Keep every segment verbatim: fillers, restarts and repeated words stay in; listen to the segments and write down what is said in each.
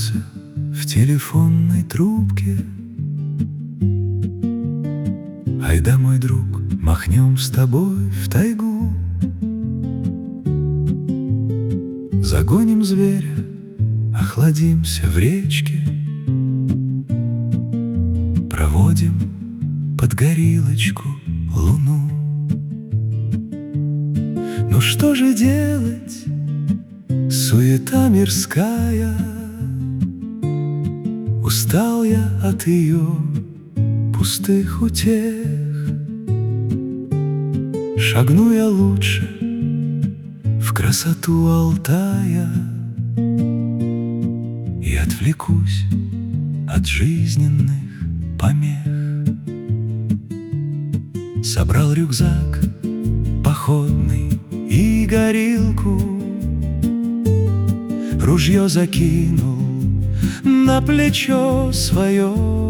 остался в телефонной трубке. Айда, мой друг, махнем с тобой в тайгу, загоним зверя, охладимся в речке, проводим под горилочку луну. Ну что же делать, суета мирская, устал я от ее пустых утех. Шагну я лучше в красоту Алтая и отвлекусь от жизненных помех. Собрал рюкзак походный и горилку, ружье закинул на плечо свое,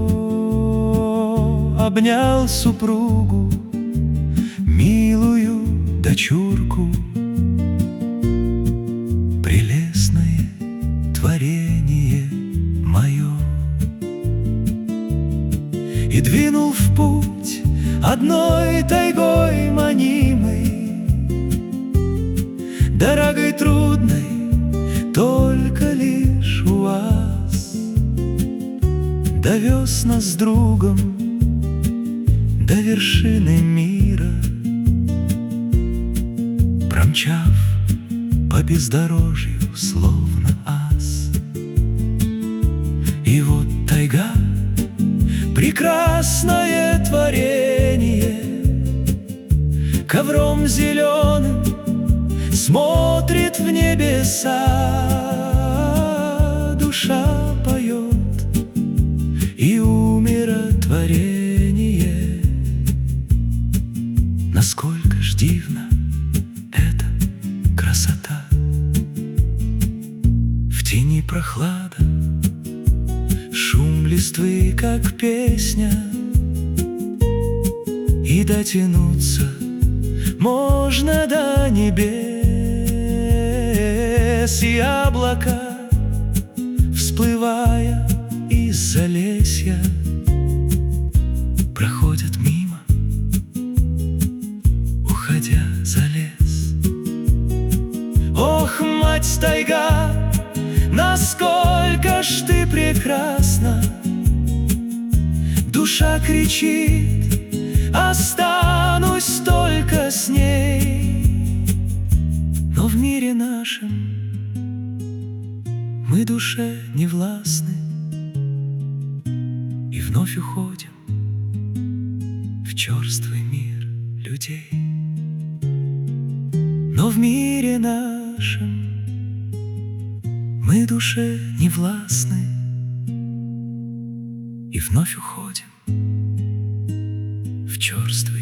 обнял супругу, милую дочурку. Прелестное творение мое. И двинул в путь одной тайгой манимой, дорогой трудной только лишь у вас. Довез нас с другом до вершины мира, промчав по бездорожью словно ас. И вот тайга, прекрасное творение, ковром зеленым смотрит в небеса. Душа поет и умиротворение. Насколько ж дивна эта красота! В тени прохлада, шум листвы, как песня, и дотянуться можно до небес. И облака, всплывая из залесья, проходят мимо, уходя за лес. Ох, мать тайга, насколько ж ты прекрасна! Душа кричит: останусь только с ней. Но в мире нашем мы душе не властны и вновь уходим в черствый мир людей. Но в мире нашем мы душе не властны и вновь уходим в черствый